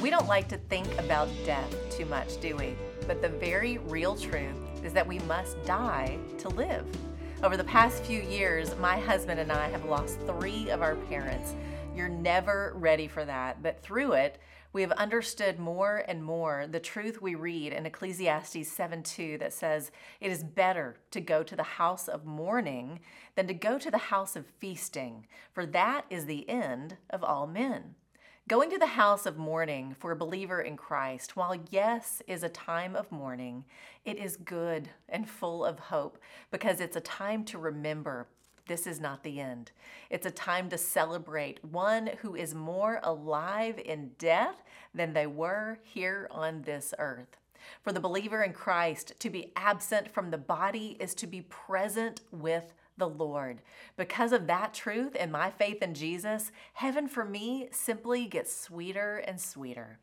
We don't like to think about death too much, do we? But the very real truth is that we must die to live. Over the past few years, my husband and I have lost 3 of our parents. You're never ready for that, but through it, we have understood more and more the truth we read in Ecclesiastes 7:2 that says, "It is better to go to the house of mourning than to go to the house of feasting, for that is the end of all men." Going to the house of mourning for a believer in Christ, while yes, is a time of mourning, it is good and full of hope because it's a time to remember this is not the end. It's a time to celebrate one who is more alive in death than they were here on this earth. For the believer in Christ, to be absent from the body is to be present with the Lord. Because of that truth and my faith in Jesus, heaven for me simply gets sweeter and sweeter.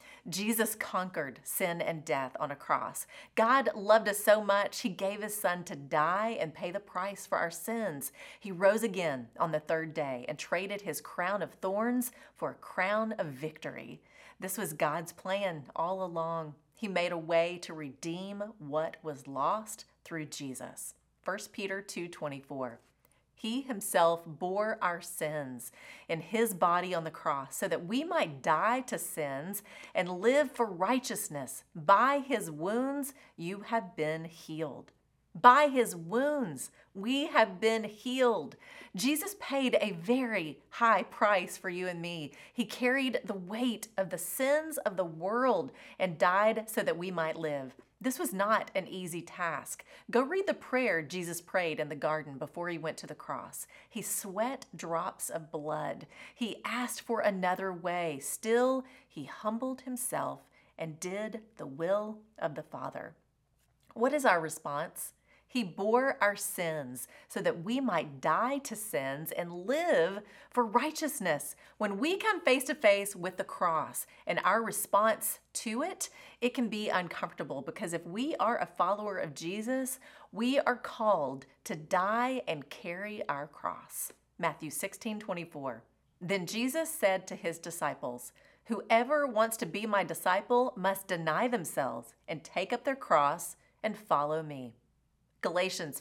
Jesus conquered sin and death on a cross. God loved us so much, he gave his son to die and pay the price for our sins. He rose again on the 3rd day and traded his crown of thorns for a crown of victory. This was God's plan all along. He made a way to redeem what was lost through Jesus. 1 Peter 2:24. He himself bore our sins in his body on the cross so that we might die to sins and live for righteousness. By his wounds, you have been healed. By his wounds, we have been healed. Jesus paid a very high price for you and me. He carried the weight of the sins of the world and died so that we might live. This was not an easy task. Go read the prayer Jesus prayed in the garden before he went to the cross. He sweat drops of blood. He asked for another way. Still, he humbled himself and did the will of the Father. What is our response? He bore our sins so that we might die to sins and live for righteousness. When we come face to face with the cross and our response to it, it can be uncomfortable because if we are a follower of Jesus, we are called to die and carry our cross. Matthew 16:24. Then Jesus said to his disciples, "Whoever wants to be my disciple must deny themselves and take up their cross and follow me." Galatians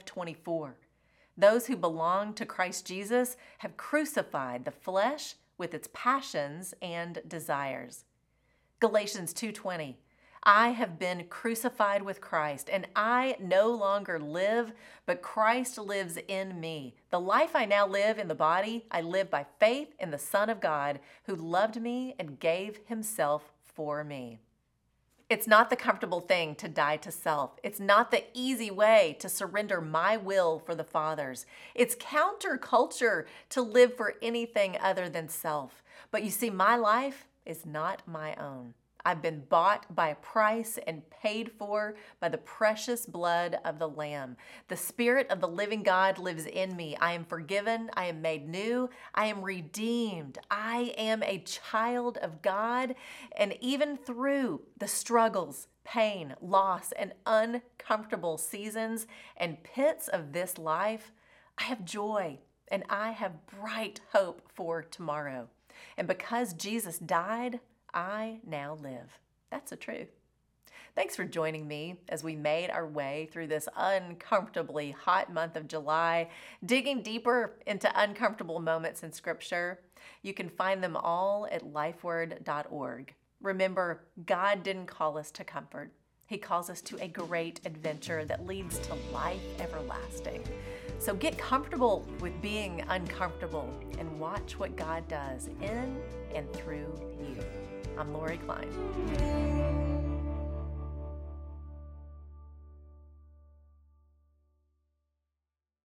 5:24. Those who belong to Christ Jesus have crucified the flesh with its passions and desires. Galatians 2:20. I have been crucified with Christ, and I no longer live, but Christ lives in me. The life I now live in the body, I live by faith in the Son of God who loved me and gave himself for me. It's not the comfortable thing to die to self. It's not the easy way to surrender my will for the Father's. It's counterculture to live for anything other than self. But you see, my life is not my own. I've been bought by a price and paid for by the precious blood of the Lamb. The Spirit of the living God lives in me. I am forgiven. I am made new. I am redeemed. I am a child of God. And even through the struggles, pain, loss, and uncomfortable seasons and pits of this life, I have joy and I have bright hope for tomorrow. And because Jesus died, I now live. That's the truth. Thanks for joining me as we made our way through this uncomfortably hot month of July, digging deeper into uncomfortable moments in Scripture. You can find them all at lifeword.org. Remember, God didn't call us to comfort. He calls us to a great adventure that leads to life everlasting. So get comfortable with being uncomfortable and watch what God does in and through you. I'm Lori Klein.